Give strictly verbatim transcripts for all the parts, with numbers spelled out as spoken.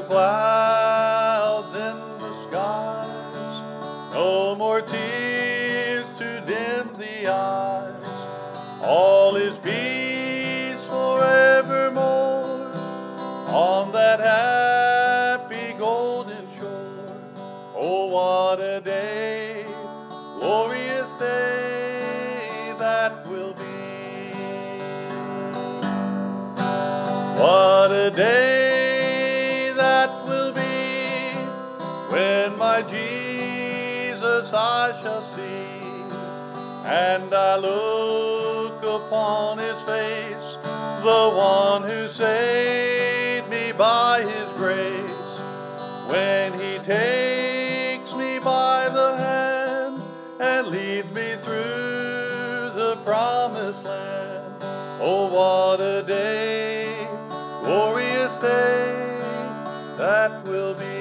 clouds in the skies, no more tears to dim the eyes. All is peace forevermore on that happy golden shore. Oh, what a day, glorious day that will be. What a day that will be when my Jesus I shall see, and I look upon his face, the one who saved me by his grace. When he takes me by the hand and leads me through the promised land. Oh, what a day, glorious day that will be.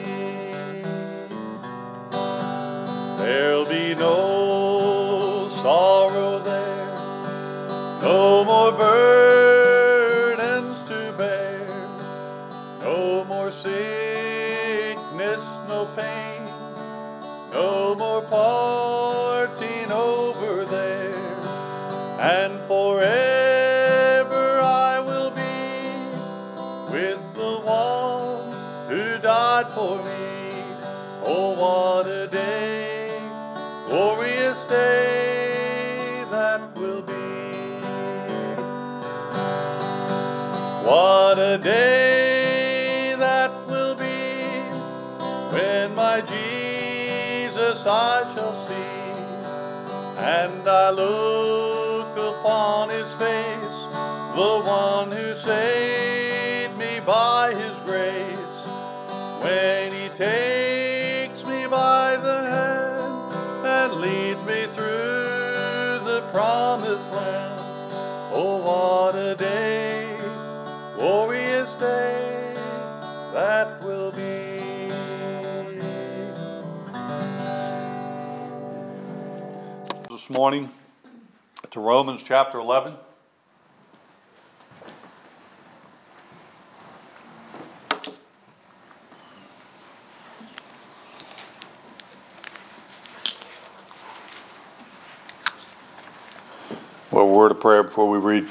There'll be no sorrow there, no more burdens to bear, no more sickness, no pain, no more parting over there, and forever I will be with the one who died for me. Oh, what a day, glorious day that will be. What a day that will be when my Jesus I shall see, and I look upon his face, the one who saved me by his grace. When he takes me by the hand and leads me through the promised land. Oh, what a day, glorious day that will be. This morning to Romans chapter eleven. Well, a word of prayer before we read.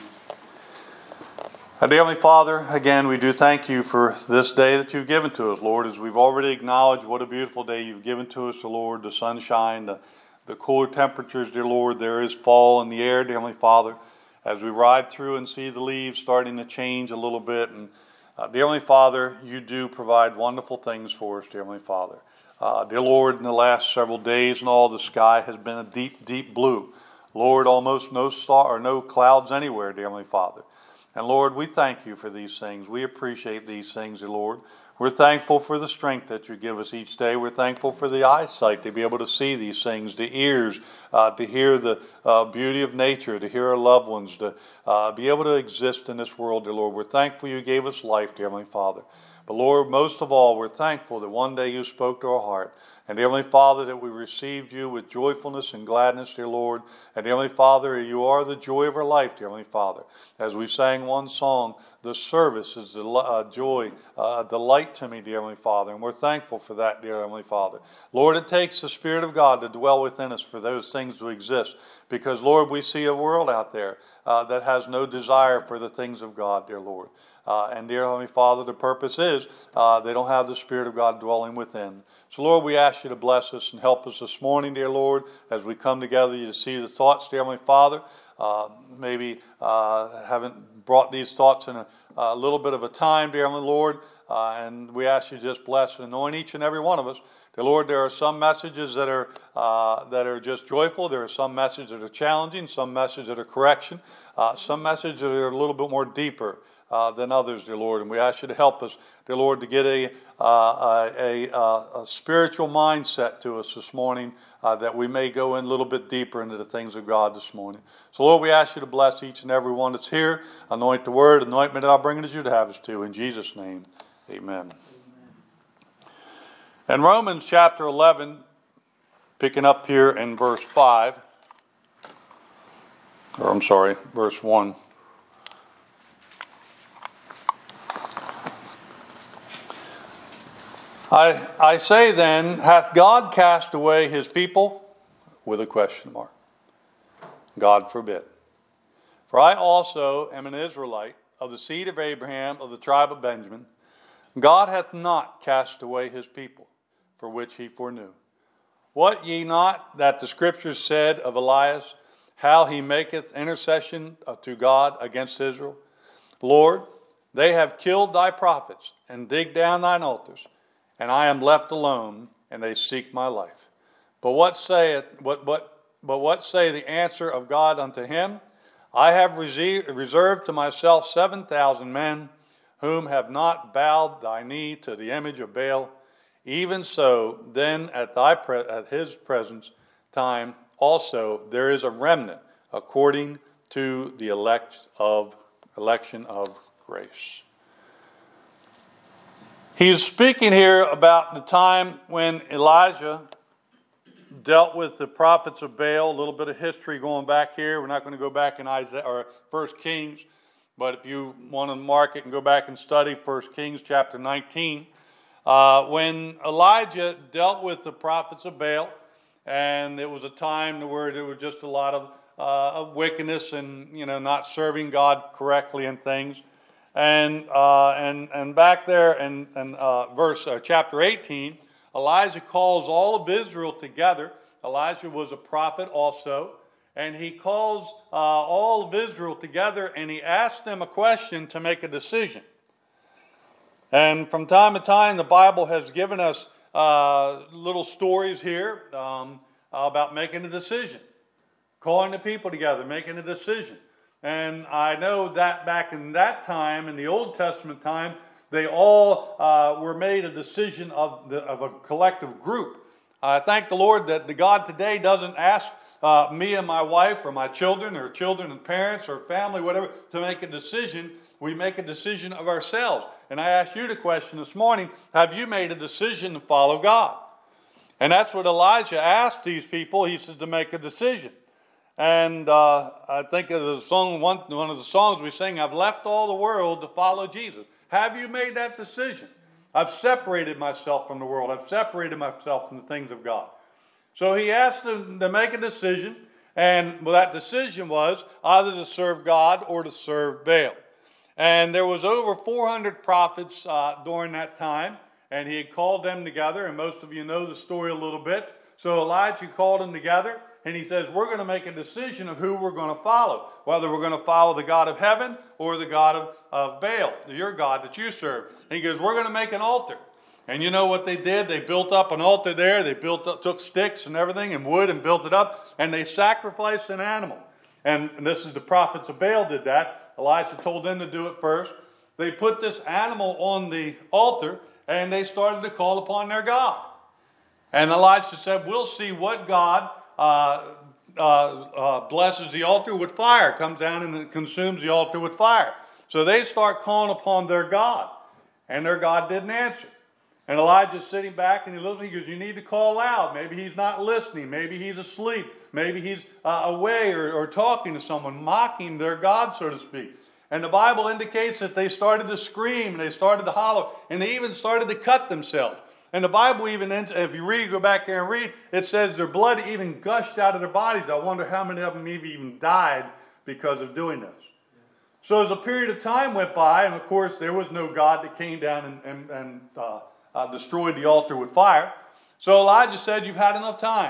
Our dear Heavenly Father, again, we do thank you for this day that you've given to us, Lord, as we've already acknowledged what a beautiful day you've given to us, Lord, the sunshine, the, the cooler temperatures, dear Lord. There is fall in the air, dear Heavenly Father, as we ride through and see the leaves starting to change a little bit. And uh, dear Heavenly Father, you do provide wonderful things for us, dear Heavenly Father. Uh, dear Lord, in the last several days and all, the sky has been a deep, deep blue. Lord, almost no star or no clouds anywhere, dear Heavenly Father. And Lord, we thank you for these things. We appreciate these things, dear Lord. We're thankful for the strength that you give us each day. We're thankful for the eyesight to be able to see these things, the ears uh, to hear the uh, beauty of nature, to hear our loved ones, to uh, be able to exist in this world, dear Lord. We're thankful you gave us life, dear Heavenly Father. But Lord, most of all, we're thankful that one day you spoke to our heart. And dear Heavenly Father, that we received you with joyfulness and gladness, dear Lord. And dear Heavenly Father, you are the joy of our life, dear Heavenly Father. As we sang one song, the service is a uh, joy, uh, a delight to me, dear Heavenly Father. And we're thankful for that, dear Heavenly Father. Lord, it takes the Spirit of God to dwell within us for those things to exist. Because, Lord, we see a world out there uh, that has no desire for the things of God, dear Lord. Uh, and dear Heavenly Father, the purpose is uh, they don't have the Spirit of God dwelling within. So, Lord, we ask you to bless us and help us this morning, dear Lord, as we come together to see the thoughts, dear Heavenly Father. Uh, maybe uh, haven't brought these thoughts in a, a little bit of a time, dear Heavenly Lord, uh, and we ask you to just bless and anoint each and every one of us. Dear Lord, there are some messages that are uh, that are just joyful. There are some messages that are challenging, some messages that are correction, uh, some messages that are a little bit more deeper Uh, than others, dear Lord. And we ask you to help us, dear Lord, to get a, uh, a, a, a spiritual mindset to us this morning uh, that we may go in a little bit deeper into the things of God this morning. So, Lord, we ask you to bless each and every one that's here. Anoint the word, anoint me that I'll bring it as you to have us to. In Jesus' name, amen. In Romans chapter eleven, picking up here in verse five, or I'm sorry, verse one. I, I say then, hath God cast away his people? With a question mark. God forbid. For I also am an Israelite, of the seed of Abraham, of the tribe of Benjamin. God hath not cast away his people, for which he foreknew. What ye not that the Scriptures said of Elias, how he maketh intercession to God against Israel? Lord, they have killed thy prophets, and digged down thine altars, and I am left alone, and they seek my life. But what saith what what but what say the answer of God unto him? I have reserved to myself seven thousand men, whom have not bowed thy knee to the image of Baal. Even so, then at thy pre- at his presence time also there is a remnant according to the elect of election of grace. He's speaking here about the time when Elijah dealt with the prophets of Baal. A little bit of history going back here. We're not going to go back in Isaiah or First Kings, but if you want to mark it and go back and study First Kings chapter nineteen, uh, when Elijah dealt with the prophets of Baal, and it was a time where there was just a lot of, uh, of wickedness and you know not serving God correctly and things. And uh, and and back there in, in uh, verse uh, chapter eighteen, Elijah calls all of Israel together. Elijah was a prophet also, and he calls uh, all of Israel together, and he asks them a question to make a decision. And from time to time, the Bible has given us uh, little stories here um, about making a decision, calling the people together, making a decision. And I know that back in that time, in the Old Testament time, they all uh, were made a decision of, the, of a collective group. I thank the Lord that the God today doesn't ask uh, me and my wife or my children or children and parents or family, whatever, to make a decision. We make a decision of ourselves. And I asked you the question this morning, have you made a decision to follow God? And that's what Elijah asked these people. He said to make a decision. And uh, I think of the song, one, one of the songs we sing, I've left all the world to follow Jesus. Have you made that decision? I've separated myself from the world. I've separated myself from the things of God. So he asked them to make a decision, and well, that decision was either to serve God or to serve Baal. And there was over four hundred prophets uh, during that time, and he had called them together, and most of you know the story a little bit. So Elijah called them together, and he says, we're going to make a decision of who we're going to follow, whether we're going to follow the God of heaven or the God of, of Baal, your God that you serve. And he goes, we're going to make an altar. And you know what they did? They built up an altar there. They built up, took sticks and everything and wood and built it up, and they sacrificed an animal. And this is the prophets of Baal did that. Elijah told them to do it first. They put this animal on the altar, and they started to call upon their God. And Elijah said, we'll see what God Uh, uh, uh, blesses the altar with fire, comes down and consumes the altar with fire. So they start calling upon their God, and their God didn't answer. And Elijah's sitting back, and he looks, he goes, you need to call loud. Maybe he's not listening. Maybe he's asleep. Maybe he's uh, away or, or talking to someone, mocking their God, so to speak. And the Bible indicates that they started to scream, and they started to holler, and they even started to cut themselves. And the Bible even, if you read, go back there and read, it says their blood even gushed out of their bodies. I wonder how many of them maybe even died because of doing this. So as a period of time went by, and of course there was no God that came down and, and, and uh, uh, destroyed the altar with fire. So Elijah said, you've had enough time.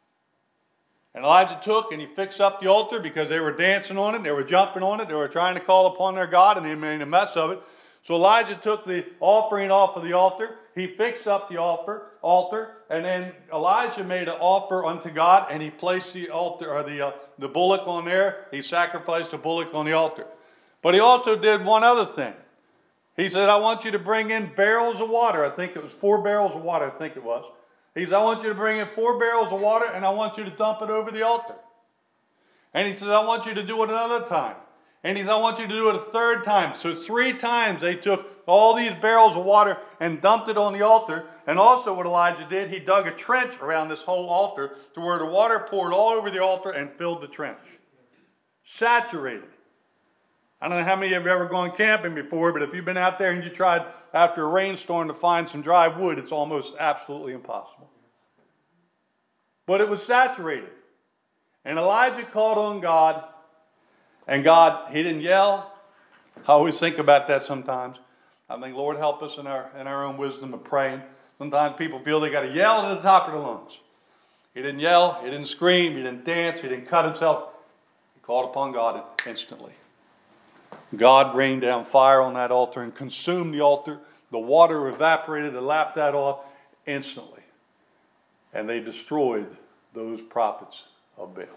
And Elijah took and he fixed up the altar because they were dancing on it, they were jumping on it, they were trying to call upon their God, and they made a mess of it. So Elijah took the offering off of the altar. He fixed up the altar, altar, and then Elijah made an offer unto God, and he placed the altar or the uh, the bullock on there. He sacrificed the bullock on the altar. But he also did one other thing. He said, I want you to bring in barrels of water. I think it was four barrels of water, I think it was. He said, I want you to bring in four barrels of water, and I want you to dump it over the altar. And he said, I want you to do it another time. And he said, I want you to do it a third time. So three times they took all these barrels of water and dumped it on the altar. And also what Elijah did, he dug a trench around this whole altar to where the water poured all over the altar and filled the trench. Saturated. I don't know how many of you have ever gone camping before, but if you've been out there and you tried after a rainstorm to find some dry wood, it's almost absolutely impossible. But it was saturated. And Elijah called on God, and God, he didn't yell. I always think about that sometimes. I think, Lord, help us in our, in our own wisdom of praying. Sometimes people feel they got to yell to the top of their lungs. He didn't yell, he didn't scream, he didn't dance, he didn't cut himself. He called upon God instantly. God rained down fire on that altar and consumed the altar. The water evaporated and lapped that off instantly. And they destroyed those prophets of Baal.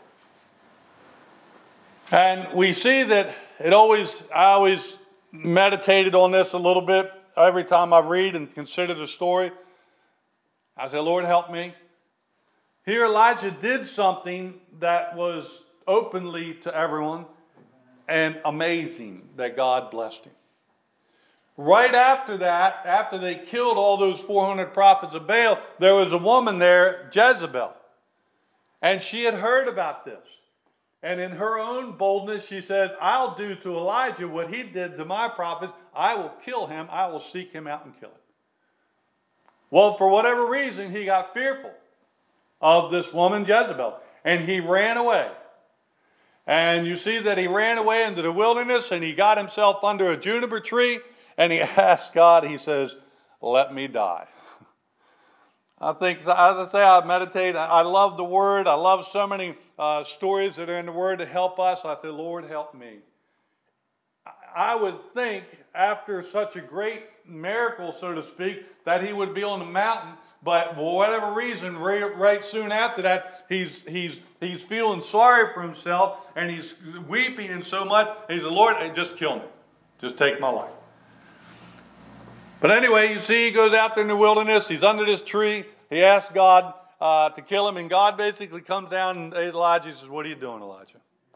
And we see that it always, I always meditated on this a little bit. Every time I read and consider the story, I say, Lord, help me. Here Elijah did something that was openly to everyone and amazing that God blessed him. Right after that, after they killed all those four hundred prophets of Baal, there was a woman there, Jezebel. And she had heard about this. And in her own boldness, she says, I'll do to Elijah what he did to my prophets. I will kill him. I will seek him out and kill him. Well, for whatever reason, he got fearful of this woman, Jezebel. And he ran away. And you see that he ran away into the wilderness and he got himself under a juniper tree and he asked God, he says, let me die. I think, as I say, I meditate. I love the Word. I love so many uh, stories that are in the Word to help us. I say, Lord, help me. I would think after such a great miracle, so to speak, that he would be on the mountain. But for whatever reason, right, right soon after that, he's he's he's feeling sorry for himself and he's weeping and so much. He said, Lord, just kill me. Just take my life. But anyway, you see, he goes out there in the wilderness. He's under this tree. He asks God uh, to kill him. And God basically comes down and Elijah says, what are you doing, Elijah?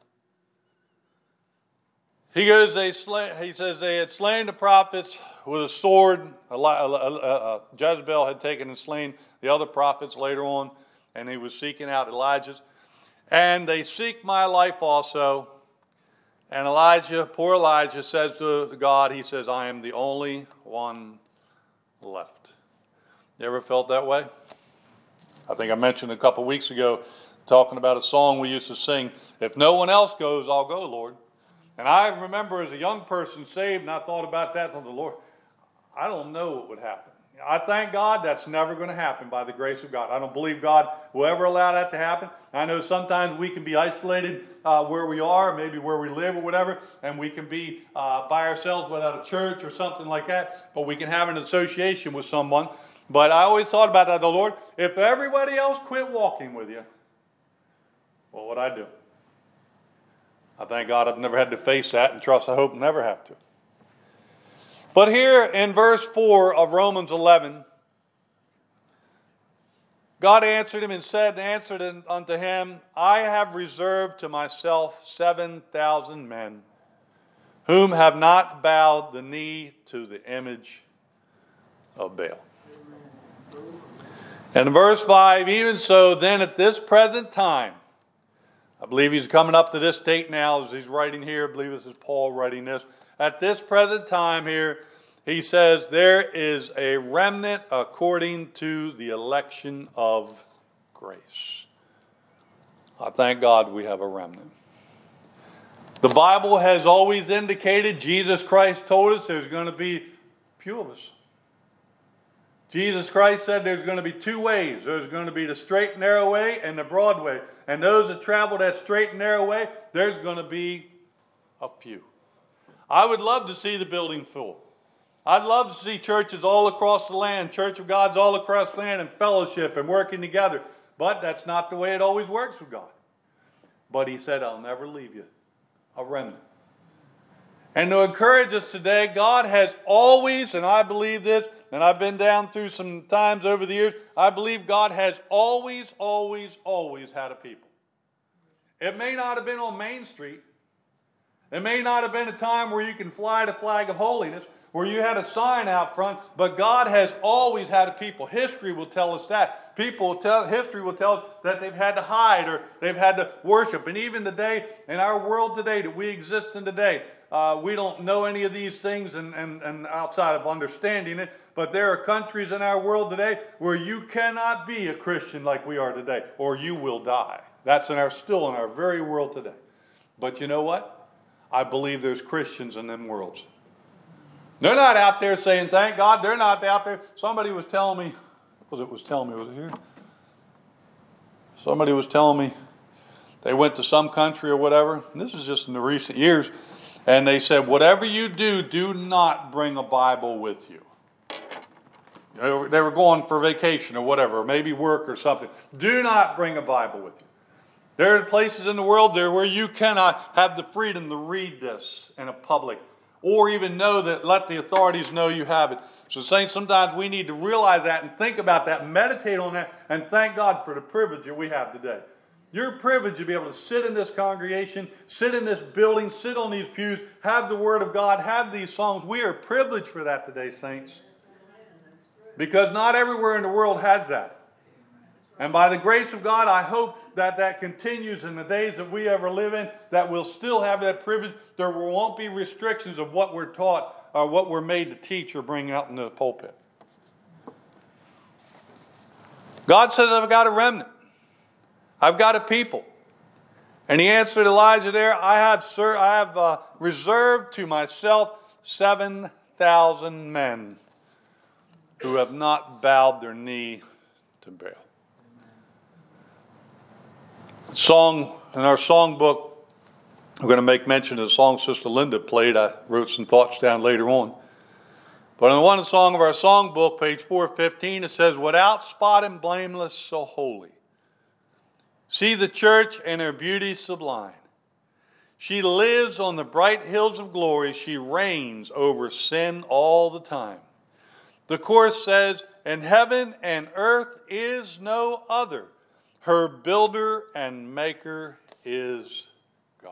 He goes, they slay, he says, they had slain the prophets with a sword. Jezebel had taken and slain the other prophets later on. And he was seeking out Elijah's. And they seek my life also. And Elijah, poor Elijah, says to God, he says, I am the only one left. You ever felt that way? I think I mentioned a couple weeks ago, talking about a song we used to sing, if no one else goes, I'll go, Lord. And I remember as a young person saved, and I thought about that, thought the Lord, I don't know what would happen. I thank God that's never going to happen by the grace of God. I don't believe God will ever allow that to happen. I know sometimes we can be isolated uh, where we are, maybe where we live or whatever, and we can be uh, by ourselves without a church or something like that, but we can have an association with someone. But I always thought about that, the Lord, if everybody else quit walking with you, what would I do? I thank God I've never had to face that and trust, I hope, never have to. But here in verse four of Romans eleven, God answered him and said, answered unto him, I have reserved to myself seven thousand men, whom have not bowed the knee to the image of Baal. And in verse five, even so, then at this present time, I believe he's coming up to this date now as he's writing here. I believe this is Paul writing this. At this present time here, he says, there is a remnant according to the election of grace. I thank God we have a remnant. The Bible has always indicated, Jesus Christ told us there's going to be few of us. Jesus Christ said there's going to be two ways. There's going to be the straight and narrow way and the broad way. And those that travel that straight and narrow way, there's going to be a few. I would love to see the building full. I'd love to see churches all across the land, Church of God's all across the land, and fellowship and working together. But that's not the way it always works with God. But he said, I'll never leave you, a remnant. And to encourage us today, God has always, and I believe this, and I've been down through some times over the years, I believe God has always, always, always had a people. It may not have been on Main Street. It may not have been a time where you can fly the flag of holiness, where you had a sign out front, but God has always had a people. History will tell us that. People will tell, history will tell us that they've had to hide or they've had to worship. And even today, in our world today that we exist in today, uh, we don't know any of these things and, and, and outside of understanding it. But there are countries in our world today where you cannot be a Christian like we are today, or you will die. That's in our still in our very world today. But you know what? I believe there's Christians in them worlds. They're not out there saying, thank God, they're not out there. Somebody was telling me, was it was telling me, was it here? Somebody was telling me they went to some country or whatever, and this is just in the recent years, and they said, whatever you do, do not bring a Bible with you. They were going for vacation or whatever, maybe work or something. Do not bring a Bible with you. There are places in the world there where you cannot have the freedom to read this in a public or even know that, let the authorities know you have it. So saints, sometimes we need to realize that and think about that, meditate on that, and thank God for the privilege that we have today. You're privileged to be able to sit in this congregation, sit in this building, sit on these pews, have the Word of God, have these songs. We are privileged for that today, saints. Because not everywhere in the world has that. And by the grace of God, I hope that that continues in the days that we ever live in, that we'll still have that privilege. There won't be restrictions of what we're taught or what we're made to teach or bring out in the pulpit. God says, I've got a remnant. I've got a people. And he answered Elijah there, I have, sir, I have uh, reserved to myself seven thousand men who have not bowed their knee to Baal. Song, in our song book, we're going to make mention of the song Sister Linda played. I wrote some thoughts down later on. But in the one song of our song book, page four fifteen, it says, without spot and blameless, so holy. See the church and her beauty sublime. She lives on the bright hills of glory. She reigns over sin all the time. The chorus says, and heaven and earth is no other. Her builder and maker is God.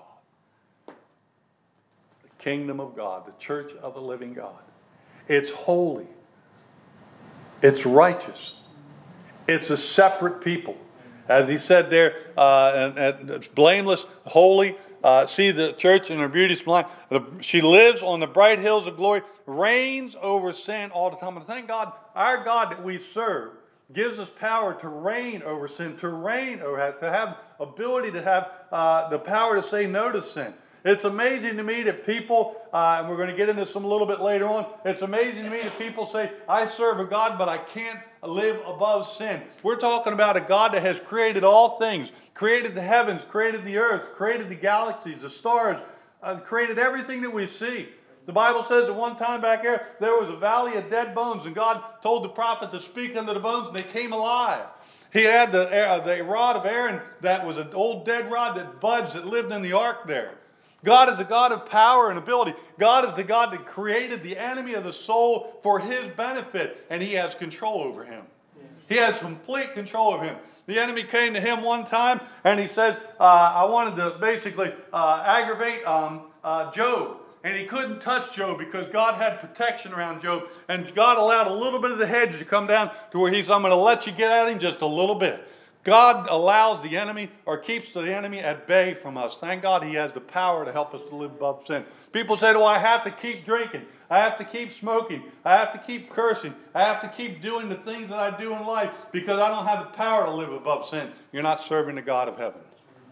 The kingdom of God, the church of the living God. It's holy. It's righteous. It's a separate people. As he said there, uh, and, and it's blameless, holy. Uh, see the church in her beauty sublime. She lives on the bright hills of glory, reigns over sin all the time. And thank God, our God that we serve gives us power to reign over sin, to reign over, to have ability to have uh, the power to say no to sin. It's amazing to me that people, uh, and we're going to get into some a little bit later on, it's amazing to me that people say, I serve a God, but I can't live above sin. We're talking about a God that has created all things, created the heavens, created the earth, created the galaxies, the stars, uh, created everything that we see. The Bible says at one time back there, there was a valley of dead bones, and God told the prophet to speak unto the bones, and they came alive. He had the, uh, the rod of Aaron that was an old dead rod that buds that lived in the ark there. God is a God of power and ability. God is the God that created the enemy of the soul for his benefit, and he has control over him. He has complete control of him. The enemy came to him one time, and he says, uh, I wanted to basically uh, aggravate um, uh, Job. And he couldn't touch Job because God had protection around Job. And God allowed a little bit of the hedge to come down to where he's, I'm going to let you get at him just a little bit. God allows the enemy or keeps the enemy at bay from us. Thank God he has the power to help us to live above sin. People say, well, I have to keep drinking. I have to keep smoking. I have to keep cursing. I have to keep doing the things that I do in life because I don't have the power to live above sin. You're not serving the God of heaven.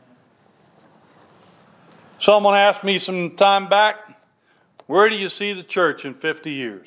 Someone asked me some time back, where do you see the church in fifty years?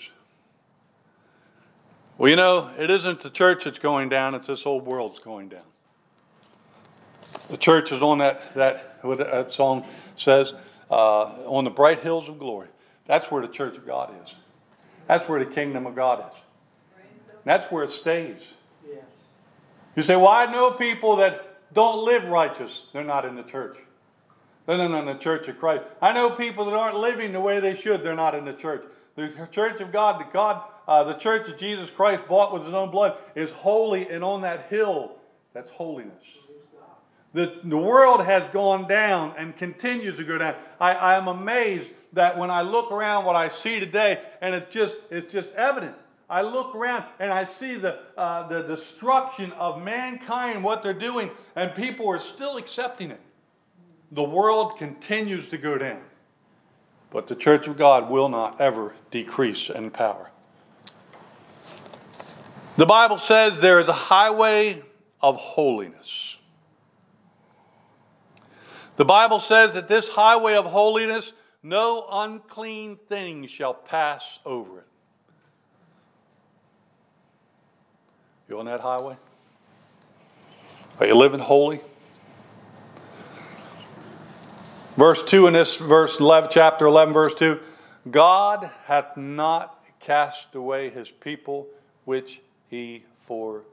Well, you know, it isn't the church that's going down, it's this whole world's going down. The church is on that, that what that song says, uh, on the bright hills of glory. That's where the church of God is. That's where the kingdom of God is. That's where it stays. You say, well, I know people that don't live righteous. They're not in the church. They're not in the church of Christ. I know people that aren't living the way they should. They're not in the church. The church of God, the God, uh, the church of Jesus Christ bought with his own blood is holy, and on that hill, that's holiness. The, the world has gone down and continues to go down. I, I am amazed that when I look around what I see today, and it's just it's just evident. I look around and I see the uh, the destruction of mankind, what they're doing, and people are still accepting it. The world continues to go down. But the church of God will not ever decrease in power. The Bible says there is a highway of holiness. The Bible says that this highway of holiness, no unclean thing shall pass over it. You on that highway? Are you living holy? Verse two in this verse eleven, chapter eleven, verse two, God hath not cast away his people which he foreknew.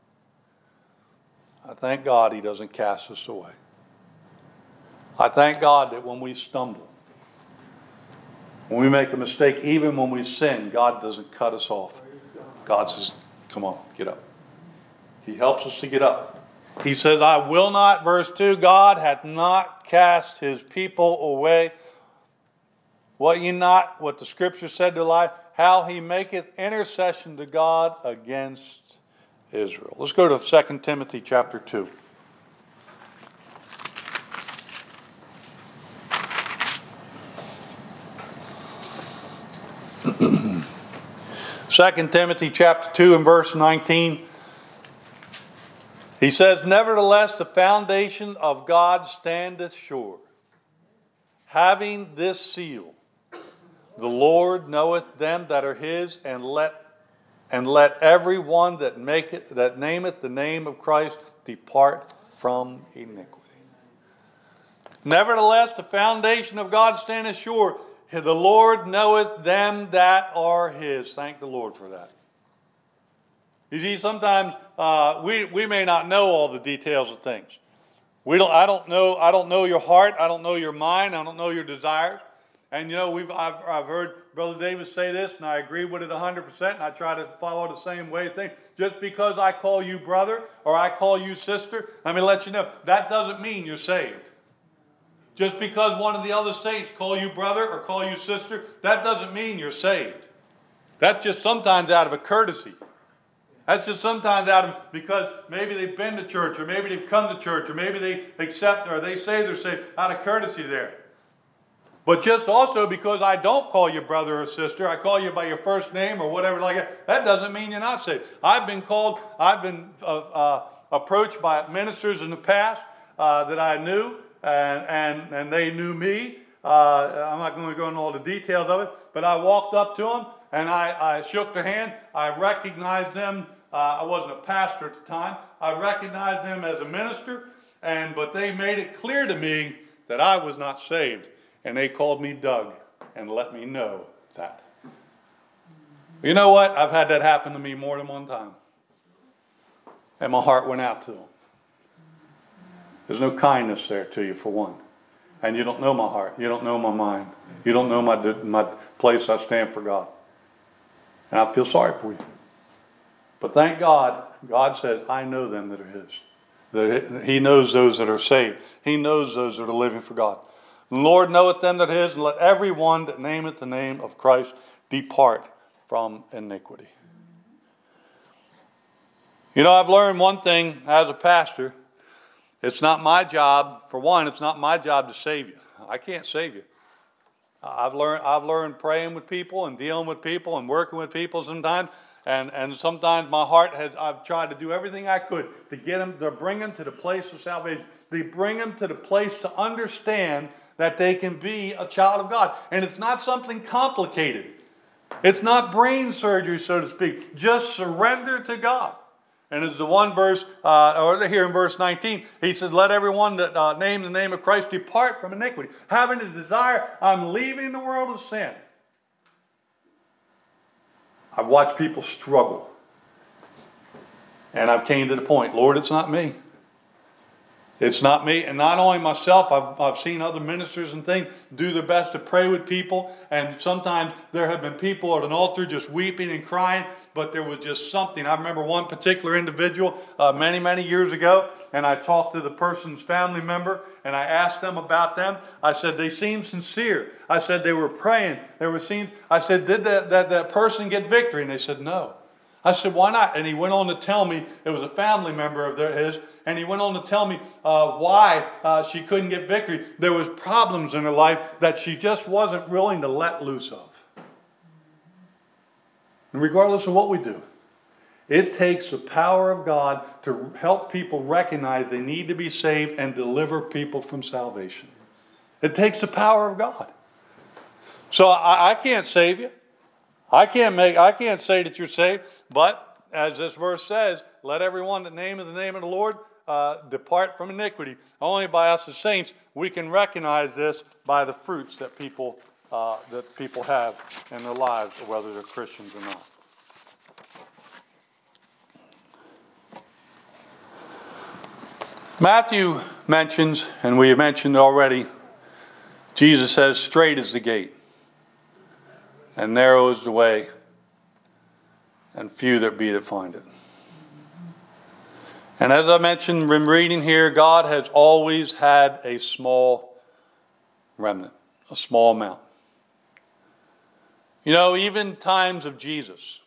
I thank God he doesn't cast us away. I thank God that when we stumble, when we make a mistake, even when we sin, God doesn't cut us off. God says, come on, get up. He helps us to get up. He says, I will not, verse two, God hath not cast his people away. What ye not, what the scripture said to life, how he maketh intercession to God against Israel. Let's go to Second Timothy chapter two. Second Timothy chapter two and verse nineteen. He says, nevertheless, the foundation of God standeth sure, having this seal, the Lord knoweth them that are his, and let and let every one that maketh that nameth the name of Christ depart from iniquity. Nevertheless, the foundation of God standeth sure, the Lord knoweth them that are his. Thank the Lord for that. You see, sometimes uh, we we may not know all the details of things. We don't. I don't know. I don't know your heart. I don't know your mind. I don't know your desires. And you know, we've I've, I've heard Brother Davis say this, and I agree with it a hundred percent. And I try to follow the same way of thinking. Just because I call you brother or I call you sister, let me let you know that doesn't mean you're saved. Just because one of the other saints call you brother or call you sister, that doesn't mean you're saved. That's just sometimes out of a courtesy. That's just sometimes out of, because maybe they've been to church, or maybe they've come to church, or maybe they accept, or they say they're saved, out of courtesy there. But just also because I don't call you brother or sister, I call you by your first name or whatever like that, that doesn't mean you're not saved. I've been called, I've been uh, uh, approached by ministers in the past uh, that I knew, and, and, and they knew me. Uh, I'm not going to go into all the details of it, but I walked up to them, and I, I shook their hand. I recognized them. Uh, I wasn't a pastor at the time. I recognized them as a minister, and but they made it clear to me that I was not saved. And they called me Doug and let me know that. You know what? I've had that happen to me more than one time. And my heart went out to them. There's no kindness there to you, for one. And you don't know my heart. You don't know my mind. You don't know my, my place I stand for God. And I feel sorry for you. But thank God, God says, I know them that are his. That he knows those that are saved. He knows those that are living for God. The Lord knoweth them that are his, and let every one that nameth the name of Christ depart from iniquity. You know, I've learned one thing as a pastor. It's not my job, for one, it's not my job to save you. I can't save you. I've learned I've learned praying with people and dealing with people and working with people sometimes. And, and sometimes my heart has, I've tried to do everything I could to get them, to bring them to the place of salvation. To bring them to the place to understand that they can be a child of God. And it's not something complicated. It's not brain surgery, so to speak. Just surrender to God. And it's the one verse, uh, or here in verse nineteen, he says, let everyone that uh, name the name of Christ depart from iniquity. Having a desire, I'm leaving the world of sin. I've watched people struggle. And I've came to the point, Lord, it's not me. It's not me. And not only myself, I've, I've seen other ministers and things do their best to pray with people. And sometimes there have been people at an altar just weeping and crying, but there was just something. I remember one particular individual uh, many, many years ago, and I talked to the person's family member, and I asked them about them. I said, they seemed sincere. I said, they were praying. They were seen. I said, did that, that, that person get victory? And they said, no. I said, why not? And he went on to tell me it was a family member of their, his, And he went on to tell me uh, why uh, she couldn't get victory. There was problems in her life that she just wasn't willing to let loose of. And regardless of what we do, it takes the power of God to help people recognize they need to be saved and deliver people from salvation. It takes the power of God. So I, I can't save you. I can't make. I can't say that you're saved. But as this verse says, let everyone that name of the name of the Lord uh, depart from iniquity. Only by us as saints we can recognize this by the fruits that people uh, that people have in their lives, whether they're Christians or not. Matthew mentions, and we have mentioned already, Jesus says, straight is the gate, and narrow is the way, and few there be that find it. And as I mentioned in reading here, God has always had a small remnant, a small amount. You know, even times of Jesus,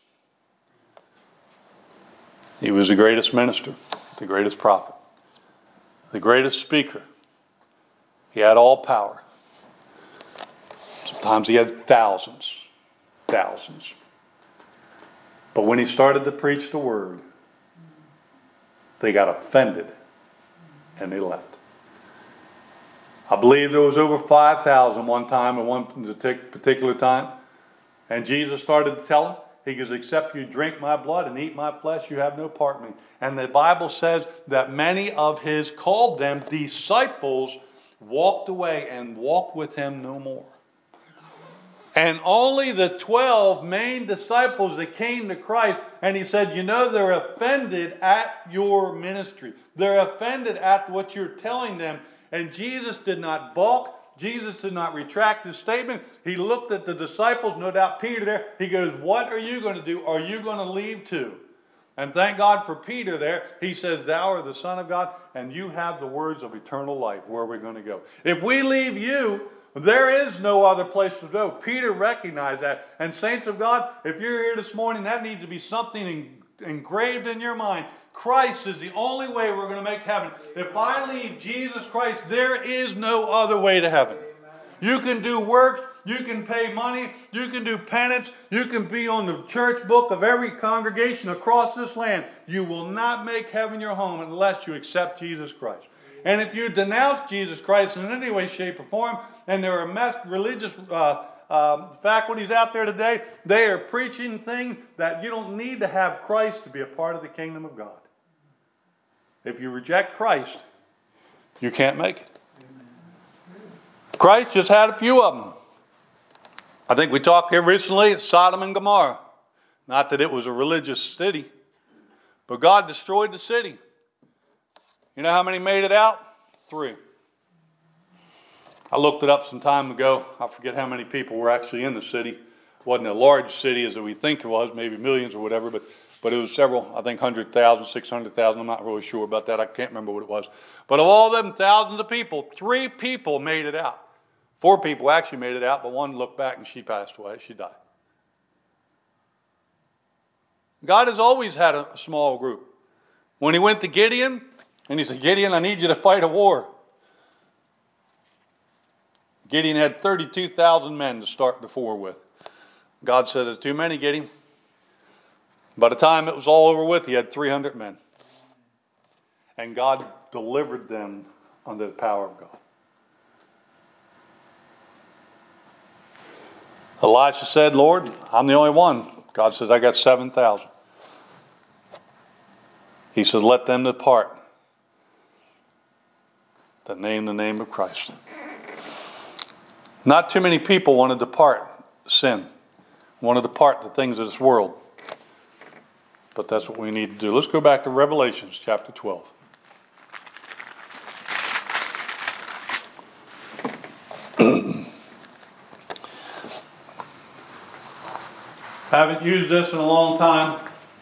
he was the greatest minister, the greatest prophet, the greatest speaker. He had all power. Sometimes he had thousands, thousands. But when he started to preach the word, they got offended and they left. I believe there was over five thousand one time at one particular time. And Jesus started to tell them, he goes, except you drink my blood and eat my flesh, you have no part in me. And the Bible says that many of his, called them disciples, walked away and walked with him no more. And only the twelve main disciples that came to Christ, and he said, you know, they're offended at your ministry. They're offended at what you're telling them. And Jesus did not balk. Jesus did not retract his statement. He looked at the disciples, no doubt Peter there. He goes, what are you going to do? Are you going to leave too? And thank God for Peter there. He says, thou art the Son of God, and you have the words of eternal life. Where are we going to go? If we leave you, there is no other place to go. Peter recognized that. And saints of God, if you're here this morning, that needs to be something engraved in your mind. Christ is the only way we're going to make heaven. If I leave Jesus Christ, there is no other way to heaven. You can do works, you can pay money, you can do penance, you can be on the church book of every congregation across this land. You will not make heaven your home unless you accept Jesus Christ. And if you denounce Jesus Christ in any way, shape, or form, and there are mess, religious uh, uh, faculties out there today, they are preaching things that you don't need to have Christ to be a part of the kingdom of God. If you reject Christ, you can't make it. Christ just had a few of them. I think we talked here recently, Sodom and Gomorrah. Not that it was a religious city, but God destroyed the city. You know how many made it out? Three. I looked it up some time ago. I forget how many people were actually in the city. It wasn't a large city as we think it was, maybe millions or whatever, but, but it was several, I think one hundred thousand, six hundred thousand. I'm not really sure about that. I can't remember what it was. But of all them thousands of people, three people made it out. Four people actually made it out, but one looked back and she passed away. She died. God has always had a small group. When he went to Gideon, and he said, Gideon, I need you to fight a war. Gideon had thirty-two thousand men to start the war with. God said, there's too many, Gideon. By the time it was all over with, he had three hundred men. And God delivered them under the power of God. Elisha said, Lord, I'm the only one. God says, I got seven thousand. He said, let them depart that name the name of Christ. Not too many people want to depart sin, want to depart the things of this world. But that's what we need to do. Let's go back to Revelations chapter twelve. Haven't used this in a long time.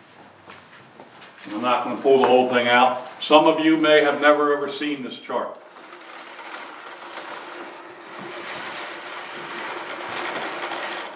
I'm not going to pull the whole thing out. Some of you may have never ever seen this chart.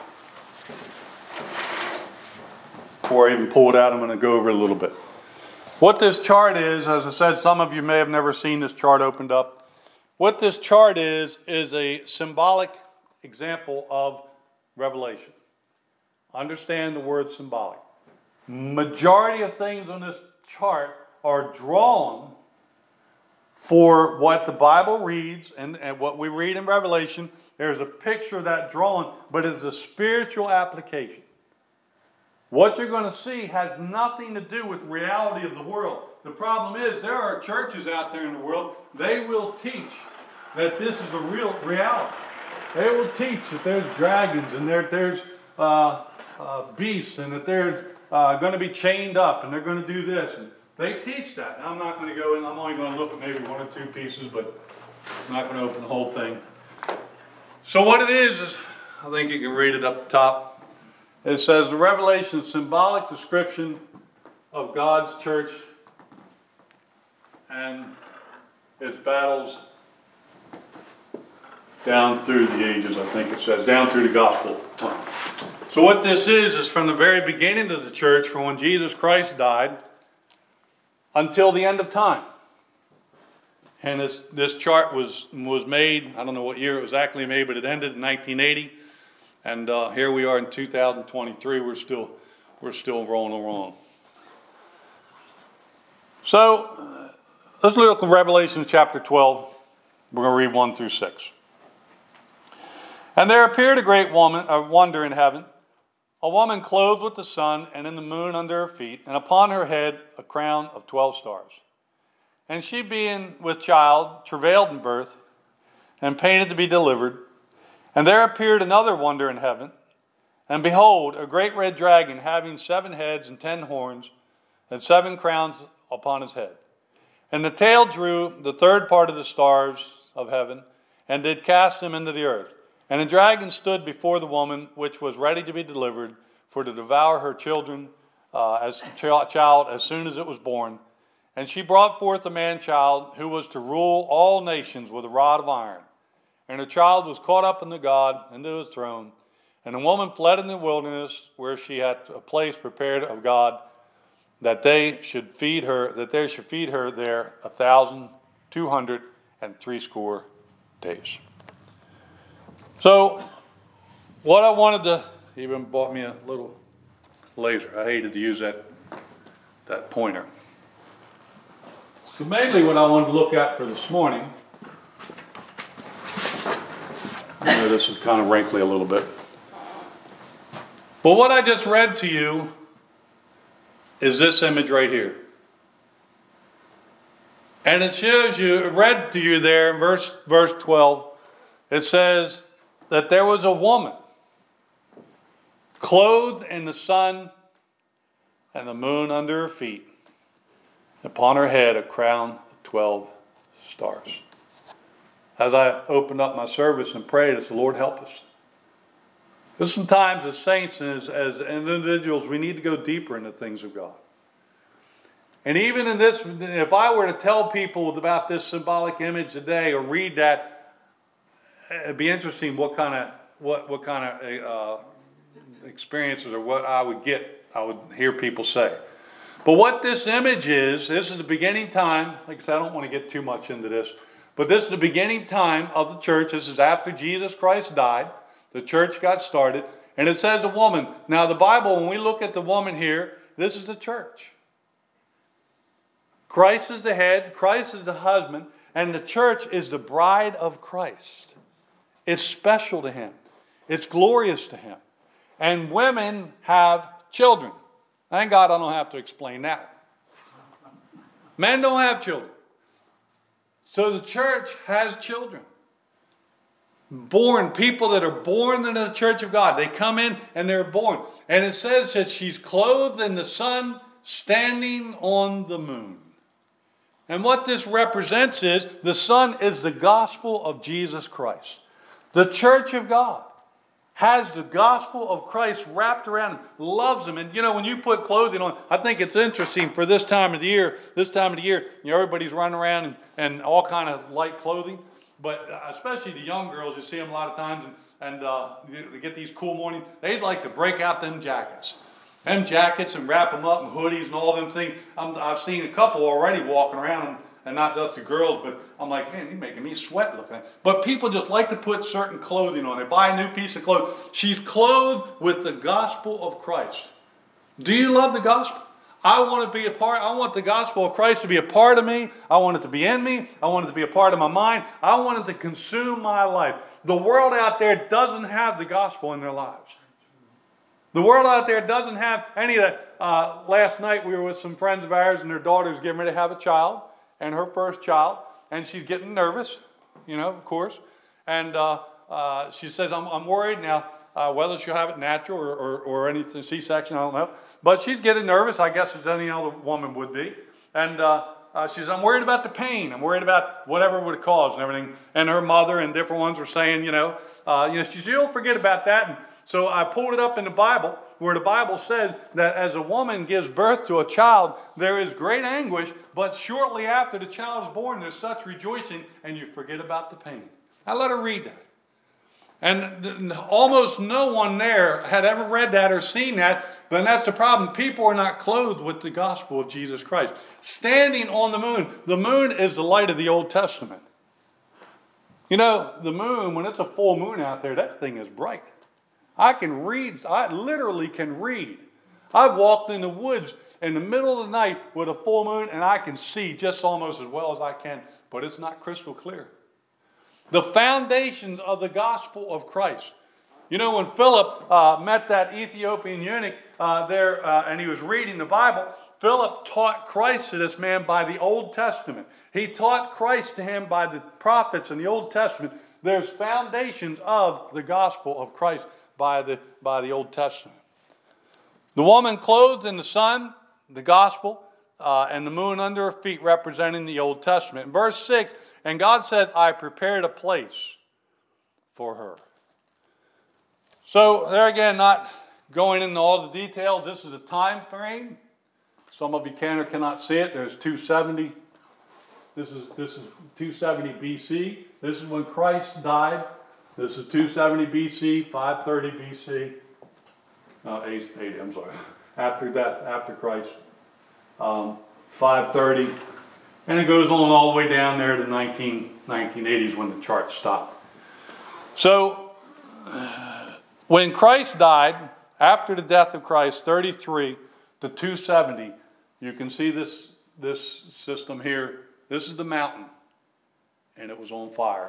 Before I even pull it out, I'm going to go over it a little bit. What this chart is, as I said, some of you may have never seen this chart opened up. What this chart is, is a symbolic example of Revelation. Understand the word symbolic. Majority of things on this chart are drawn for what the Bible reads and, and what we read in Revelation. There's a picture of that drawn, but it's a spiritual application. What you're going to see has nothing to do with reality of the world. The problem is there are churches out there in the world, they will teach that this is a real reality. They will teach that there's dragons and there, there's uh, uh, beasts and that they're uh, going to be chained up and they're going to do this. And they teach that. Now, I'm not going to go in. I'm only going to look at maybe one or two pieces, but I'm not going to open the whole thing. So what it is is, I think you can read it up top. It says the Revelation is a symbolic description of God's church and its battles down through the ages, I think it says, down through the gospel time. So what this is, is from the very beginning of the church, from when Jesus Christ died, until the end of time. And this, this chart was, was made, I don't know what year it was exactly made, but it ended in nineteen eighty. And uh, here we are in two thousand twenty-three. We're still, we're still rolling along. So uh, let's look at Revelation chapter twelve. We're going to read one through six. And there appeared a great woman, a wonder in heaven, a woman clothed with the sun and in the moon under her feet, and upon her head a crown of twelve stars. And she being with child, travailed in birth, and pained to be delivered. And there appeared another wonder in heaven, and behold, a great red dragon, having seven heads and ten horns, and seven crowns upon his head. And the tail drew the third part of the stars of heaven, and did cast them into the earth. And the dragon stood before the woman, which was ready to be delivered, for to devour her children uh, as ch- child as soon as it was born. And she brought forth a man-child, who was to rule all nations with a rod of iron. And the child was caught up into God, into his throne. And the woman fled in the wilderness, where she had a place prepared of God, that they should feed her, that they should feed her there a thousand two hundred and threescore days. So, what I wanted to, he even bought me a little laser. I hated to use that, that pointer. So mainly what I wanted to look at for this morning, I know this is kind of wrinkly a little bit. But what I just read to you is this image right here. And it shows you, it read to you there in verse, verse twelve, it says that there was a woman clothed in the sun and the moon under her feet. Upon her head a crown of twelve stars. As I opened up my service and prayed, I said, Lord, help us. There's sometimes as saints and as, as individuals, we need to go deeper into things of God. And even in this, if I were to tell people about this symbolic image today or read that, it'd be interesting what kind of what what kind of uh, experiences or what I would get, I would hear people say. But what this image is, this is the beginning time. Like I said, I don't want to get too much into this. But this is the beginning time of the church. This is after Jesus Christ died. The church got started. And it says a woman. Now the Bible, when we look at the woman here, this is the church. Christ is the head. Christ is the husband. And the church is the bride of Christ. It's special to him. It's glorious to him. And women have children. Thank God I don't have to explain that. Men don't have children. So the church has children. Born, people that are born into the church of God. They come in and they're born. And it says that she's clothed in the sun, standing on the moon. And what this represents is, the sun is the gospel of Jesus Christ. The church of God has the gospel of Christ wrapped around him, loves him. And you know, when you put clothing on, I think it's interesting for this time of the year, this time of the year, you know, everybody's running around and, and all kind of light clothing. But especially the young girls, you see them a lot of times, and, and uh, they get these cool mornings, they'd like to break out them jackets. Them jackets and wrap them up and hoodies and all them things. I'm, I've seen a couple already walking around them, and not just the girls, but I'm like, man, you're making me sweat looking at it. But people just like to put certain clothing on. They buy a new piece of clothing. She's clothed with the gospel of Christ. Do you love the gospel? I want to be a part. I want the gospel of Christ to be a part of me. I want it to be in me. I want it to be a part of my mind. I want it to consume my life. The world out there doesn't have the gospel in their lives. The world out there doesn't have any of that. Uh, last night we were with some friends of ours, and their daughter's getting ready to have a child, and her first child, and she's getting nervous, you know, of course. And uh, uh, she says, I'm, I'm worried now uh, whether she'll have it natural or, or, or anything, C-section, I don't know. But she's getting nervous, I guess, as any other woman would be. And uh, uh, she says, I'm worried about the pain. I'm worried about whatever it would cause and everything. And her mother and different ones were saying, you know, uh, you know, she said, don't forget about that. And so I pulled it up in the Bible, where the Bible says that as a woman gives birth to a child, there is great anguish, but shortly after the child is born, there's such rejoicing, and you forget about the pain. I let her read that. And almost no one there had ever read that or seen that, but that's the problem. People are not clothed with the gospel of Jesus Christ. Standing on the moon. The moon is the light of the Old Testament. You know, the moon, when it's a full moon out there, that thing is bright. I can read. I literally can read. I've walked in the woods in the middle of the night with a full moon, and I can see just almost as well as I can, but it's not crystal clear. The foundations of the gospel of Christ. You know, when Philip uh, met that Ethiopian eunuch uh, there, uh, and he was reading the Bible, Philip taught Christ to this man by the Old Testament. He taught Christ to him by the prophets in the Old Testament. There's foundations of the gospel of Christ by the, by the Old Testament. The woman clothed in the sun, the gospel, uh, and the moon under her feet representing the Old Testament. In verse six, and God says, I prepared a place for her. So there again, not going into all the details, this is a time frame. Some of you can or cannot see it. There's two seventy. This is, this is two seventy B C. This is when Christ died. This is two seventy B C, five thirty B C. No, eighty, I'm sorry. After death, after Christ. Um, five thirty. And it goes on all the way down there to nineteen, nineteen eighties when the chart stopped. So, when Christ died, after the death of Christ, thirty-three to two seventy, you can see this, this system here. This is the mountain, and it was on fire.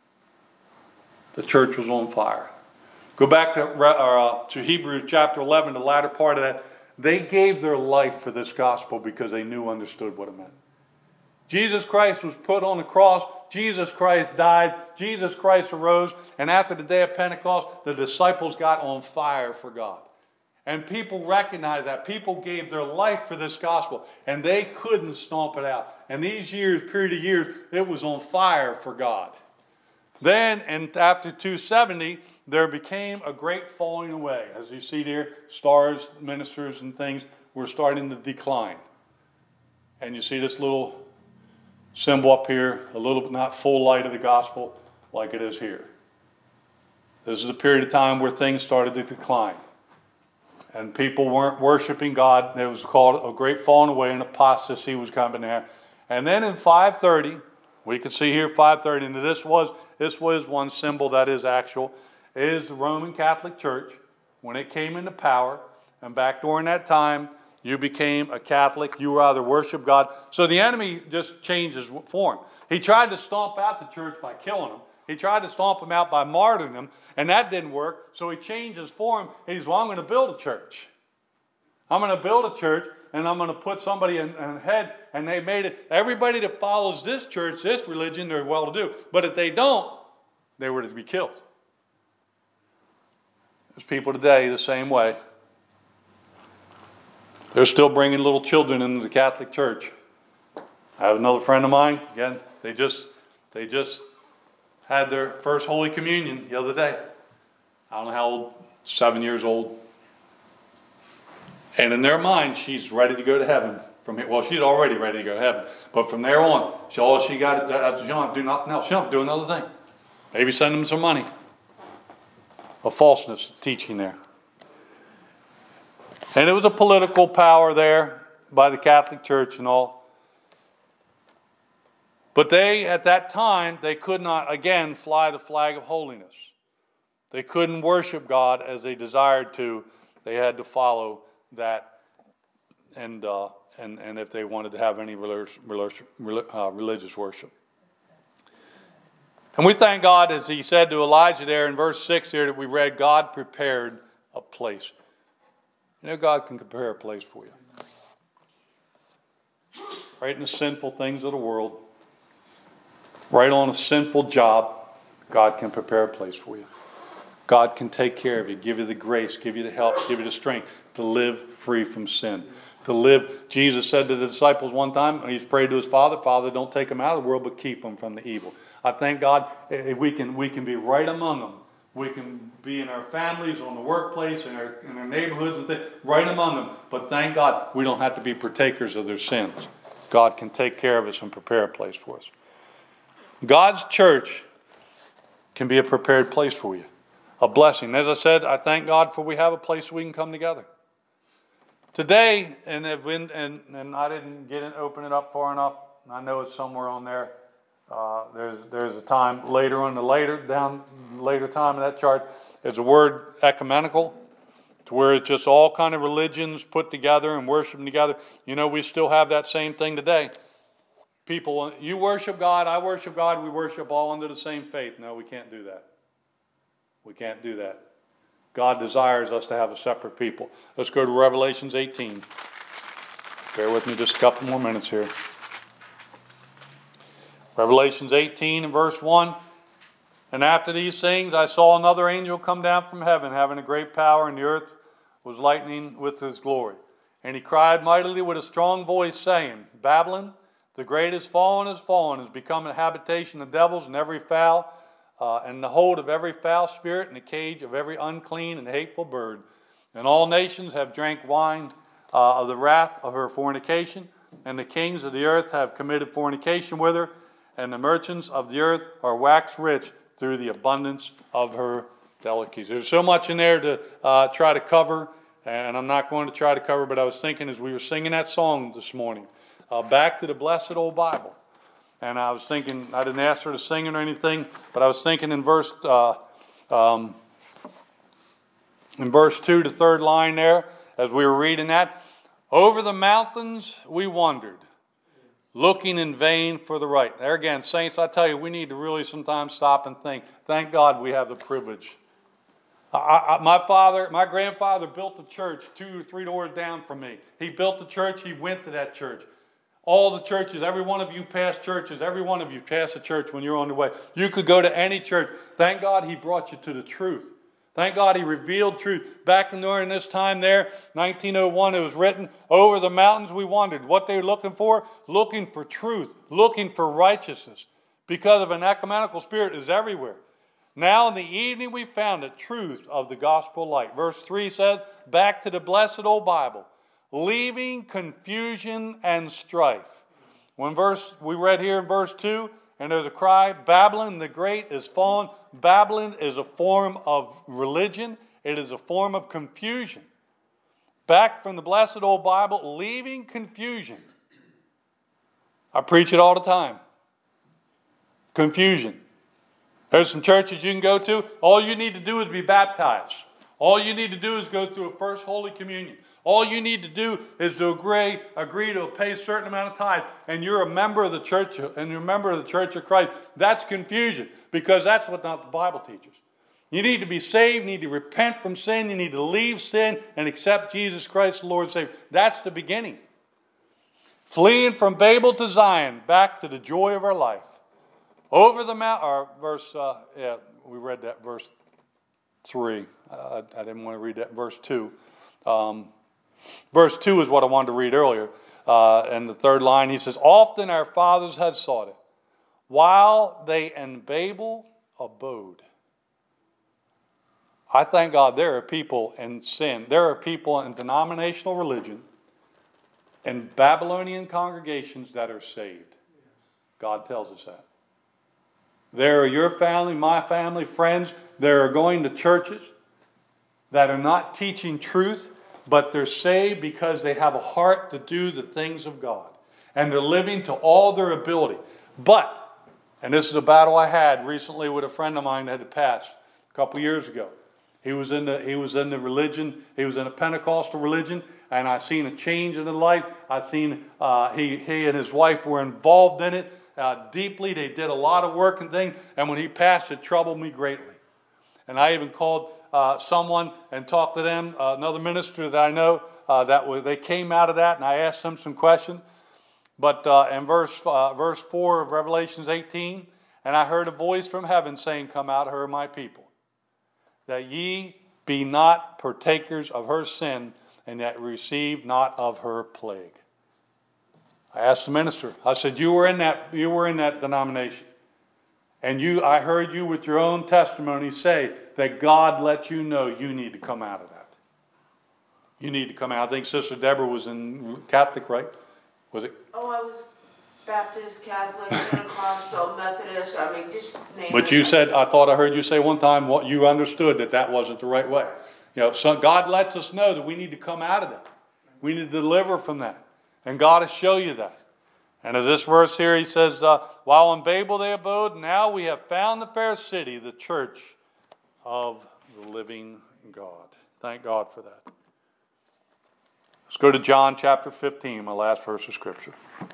The church was on fire. Go back to, uh, to Hebrews chapter eleven, the latter part of that. They gave their life for this gospel because they knew, understood what it meant. Jesus Christ was put on the cross. Jesus Christ died. Jesus Christ arose. And after the day of Pentecost, the disciples got on fire for God. And people recognized that. People gave their life for this gospel. And they couldn't stomp it out. And these years, period of years, it was on fire for God. Then, and after two seventy, there became a great falling away. As you see there, stars, ministers, and things were starting to decline. And you see this little symbol up here, a little bit not full light of the gospel like it is here. This is a period of time where things started to decline. And people weren't worshiping God. It was called a great falling away, and apostasy was coming there. And then in five thirty, we can see here five thirty, and this was, this was one symbol that is actual, is the Roman Catholic Church. When it came into power, and back during that time, you became a Catholic. You rather worship God. So the enemy just changed his form. He tried to stomp out the church by killing them. He tried to stomp them out by martyring them, and that didn't work. So he changed his form. He's, well, I'm going to build a church. I'm going to build a church, and I'm going to put somebody in, in the head, and they made it. Everybody that follows this church, this religion, they're well-to-do. But if they don't, they were to be killed. There's people today the same way. They're still bringing little children into the Catholic Church. I have another friend of mine. Again, they just they just had their first Holy Communion the other day. I don't know how old, seven years old. And in their mind, she's ready to go to heaven. From here. Well, she's already ready to go to heaven. But from there on, she, all she got to do, she don't do nothing else. She don't do another thing. Maybe send them some money. A falseness teaching there. And it was a political power there by the Catholic Church and all. But they, at that time, they could not, again, fly the flag of holiness. They couldn't worship God as they desired to. They had to follow that, and uh, and and if they wanted to have any religious, uh, religious worship. And we thank God, as he said to Elijah there in verse six here that we read, God prepared a place. You know, God can prepare a place for you. Right in the sinful things of the world, right on a sinful job, God can prepare a place for you. God can take care of you, give you the grace, give you the help, give you the strength to live free from sin. To live, Jesus said to the disciples one time, when he prayed to his Father, Father, don't take them out of the world, but keep them from the evil. I thank God if we can, we can be right among them. We can be in our families, on the workplace, in our, in our neighborhoods, and things, right among them. But thank God we don't have to be partakers of their sins. God can take care of us and prepare a place for us. God's church can be a prepared place for you. A blessing. As I said, I thank God for we have a place we can come together. Today, and if we, and, and I didn't get it, open it up far enough. I know it's somewhere on there. Uh, there's there's a time later on the later down later time in that chart. There's a word ecumenical, to where it's just all kind of religions put together and worshiping together. You know, we still have that same thing today. People, you worship God, I worship God, we worship all under the same faith. No, we can't do that. We can't do that. God desires us to have a separate people. Let's go to Revelations eighteen. Bear with me just a couple more minutes here. Revelations eighteen and verse one. And after these things I saw another angel come down from heaven, having a great power, and the earth was lightning with his glory. And he cried mightily with a strong voice, saying, Babylon, the great is fallen, is fallen, is become a habitation of devils, and every foul, uh, and the hold of every foul spirit, and the cage of every unclean and hateful bird. And all nations have drank wine uh, of the wrath of her fornication, and the kings of the earth have committed fornication with her, and the merchants of the earth are waxed rich through the abundance of her delicacies. There's so much in there to uh, try to cover, and I'm not going to try to cover, but I was thinking as we were singing that song this morning, uh, back to the blessed old Bible. And I was thinking, I didn't ask her to sing it or anything, but I was thinking in verse uh, um, in verse two, the third line there, as we were reading that, over the mountains we wandered, looking in vain for the right. There again, saints, I tell you, we need to really sometimes stop and think. Thank God we have the privilege. I, I, my father, my grandfather built a church two or three doors down from me. He built the church. He went to that church. All the churches, every one of you past churches, every one of you past a church when you're on the way. You could go to any church. Thank God he brought you to the truth. Thank God he revealed truth. Back during this time there, nineteen oh one, it was written, over the mountains we wandered. What they were looking for? Looking for truth, looking for righteousness. Because of an ecumenical spirit is everywhere. Now in the evening we found the truth of the gospel light. Verse three says, back to the blessed old Bible, leaving confusion and strife. When verse we read here in verse two, and there's a cry, Babylon the great is fallen. Babylon is a form of religion. It is a form of confusion. Back from the blessed old Bible, leaving confusion. I preach it all the time. Confusion. There's some churches you can go to. All you need to do is be baptized. All you need to do is go through a first Holy Communion. All you need to do is to agree, agree to pay a certain amount of tithe, and you're a member of the church, and you're a member of the Church of Christ. That's confusion, because that's what not the Bible teaches. You need to be saved, you need to repent from sin, you need to leave sin and accept Jesus Christ, the Lord and Savior. That's the beginning. Fleeing from Babel to Zion, back to the joy of our life. Over the mount, or verse, uh, yeah, we read that verse three. Uh, I didn't want to read that verse two. Um, verse two is what I wanted to read earlier. Uh, and the third line, he says, often our fathers had sought it, while they in Babel abode. I thank God there are people in sin. There are people in denominational religion and Babylonian congregations that are saved. God tells us that. There are your family, my family, friends that are going to churches that are not teaching truth, but they're saved because they have a heart to do the things of God. And they're living to all their ability. But, and this is a battle I had recently with a friend of mine that had passed a couple years ago. He was in the he was in the religion, he was in a Pentecostal religion, and I seen a change in his life. I seen uh, he he and his wife were involved in it uh, deeply. They did a lot of work and things, and when he passed, it troubled me greatly. And I even called uh, someone and talked to them, uh, another minister that I know, uh, that was, they came out of that, and I asked them some questions. But uh, in verse uh, verse four of Revelations eighteen, and I heard a voice from heaven saying, "Come out, her my people, that ye be not partakers of her sin, and that receive not of her plague." I asked the minister, I said, you were in that, you were in that denomination. And you, I heard you with your own testimony say that God let you know you need to come out of that. You need to come out. I think Sister Deborah was in Catholic, right? Was it? Oh, I was Baptist, Catholic, Pentecostal, Methodist, I mean, just name But it. you said, I thought I heard you say one time what you understood that that wasn't the right way. You know, so God lets us know that we need to come out of that. We need to deliver from that. And God will show you that. And as this verse here, he says, uh, while in Babel they abode, now we have found the fair city, the church of the living God. Thank God for that. Let's go to John chapter fifteen, my last verse of Scripture.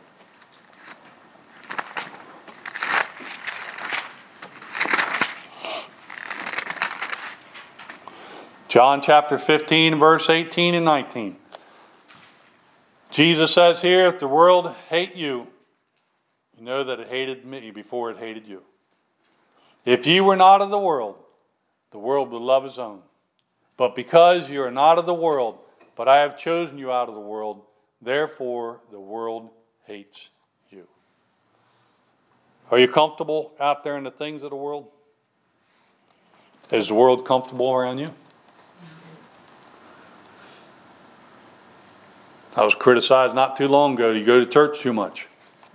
John chapter fifteen, verse eighteen and nineteen. Jesus says here, if the world hate you, you know that it hated me before it hated you. If ye were not of the world, the world would love his own. But because you are not of the world, but I have chosen you out of the world, therefore the world hates you. Are you comfortable out there in the things of the world? Is the world comfortable around you? I was criticized not too long ago. You go to church too much.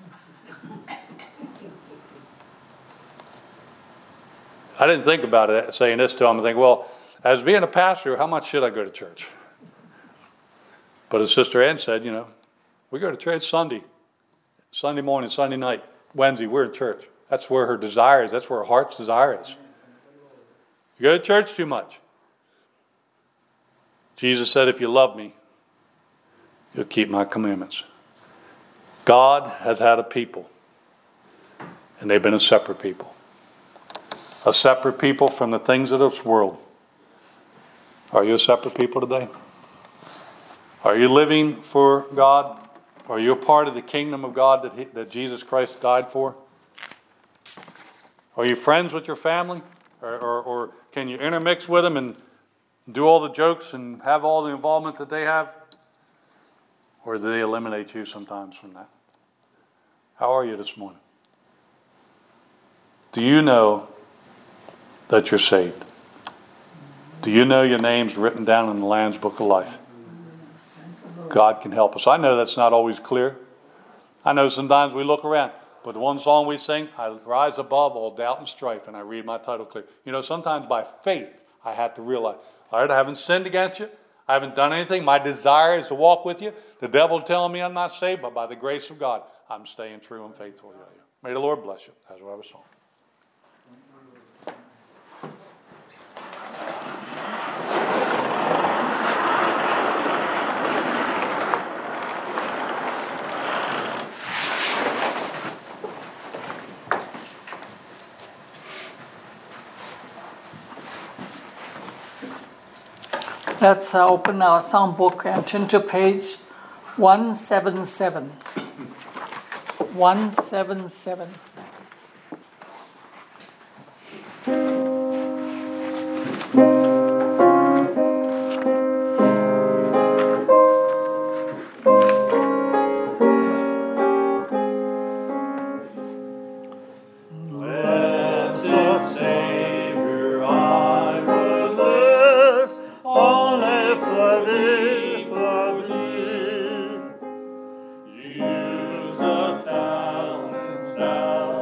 I didn't think about it saying this to him. I think, well, as being a pastor, how much should I go to church? But as Sister Ann said, you know, we go to church Sunday. Sunday morning, Sunday night, Wednesday, we're in church. That's where her desire is. That's where her heart's desire is. You go to church too much. Jesus said, if you love me, you'll keep my commandments. God has had a people, and they've been a separate people. A separate people from the things of this world. Are you a separate people today? Are you living for God? Are you a part of the kingdom of God that, he, that Jesus Christ died for? Are you friends with your family? Or, or, or can you intermix with them and do all the jokes and have all the involvement that they have? Or do they eliminate you sometimes from that? How are you this morning? Do you know that you're saved? Do you know your name's written down in the Lamb's Book of Life? God can help us. I know that's not always clear. I know sometimes we look around, but the one song we sing, I rise above all doubt and strife, and I read my title clear. You know, sometimes by faith, I have to realize, all right, I haven't sinned against you. I haven't done anything. My desire is to walk with you. The devil telling me I'm not saved, but by the grace of God, I'm staying true and faithful to you. May the Lord bless you. As we have a song. Let's uh, open our psalm book and turn to page one seventy-seven. one seventy-seven. Use the talents thou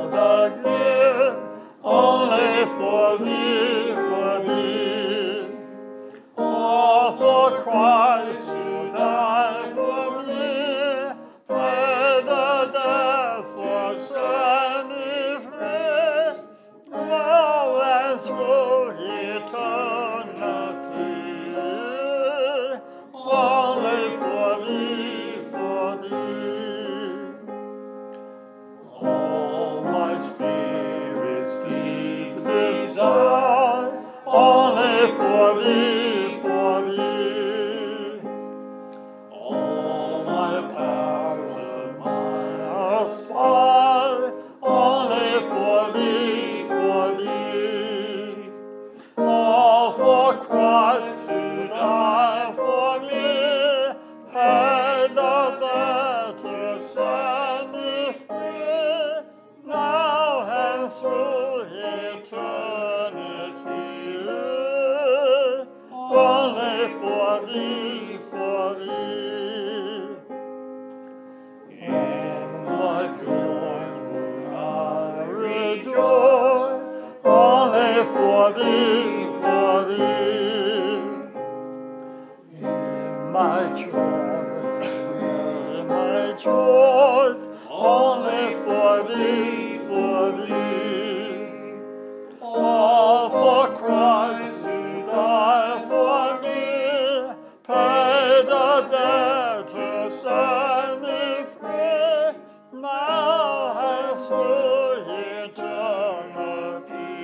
choice, only for thee, for thee. All for Christ who died for me, paid the debt to set me free, now and through eternity.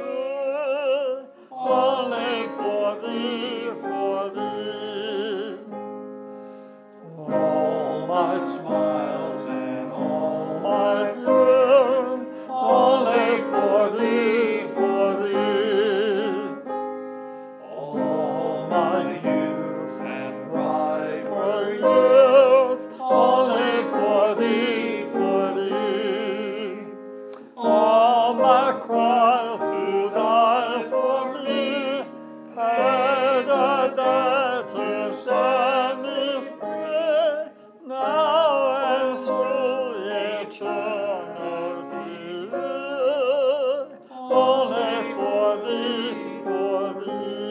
Only for thee, for thee. All my smiles and all my tears, only for thee, for thee. All my youth and riper years, only for thee, for thee. All my Christ who died for me, paid the debt to set me free, now and through eternity. Only for thee, for thee.